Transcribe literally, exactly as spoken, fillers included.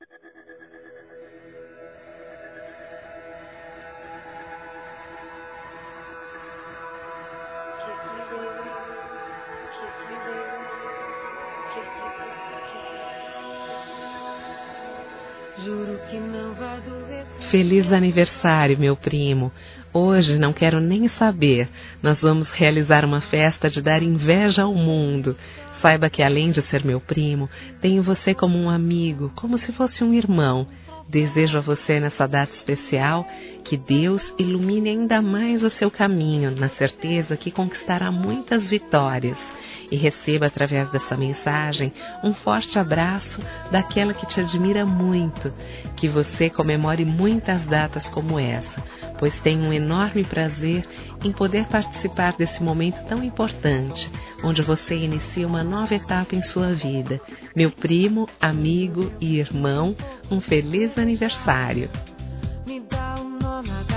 Feliz aniversário, meu primo. Hoje não quero nem saber. Nós vamos realizar uma festa de dar inveja ao mundo. Saiba que além de ser meu primo, tenho você como um amigo, como se fosse um irmão. Desejo a você nessa data especial que Deus ilumine ainda mais o seu caminho, na certeza que conquistará muitas vitórias. E receba através dessa mensagem um forte abraço daquela que te admira muito. Que você comemore muitas datas como essa, pois tenho um enorme prazer em poder participar desse momento tão importante, onde você inicia uma nova etapa em sua vida. Meu primo, amigo e irmão, um feliz aniversário. Me dá um nó na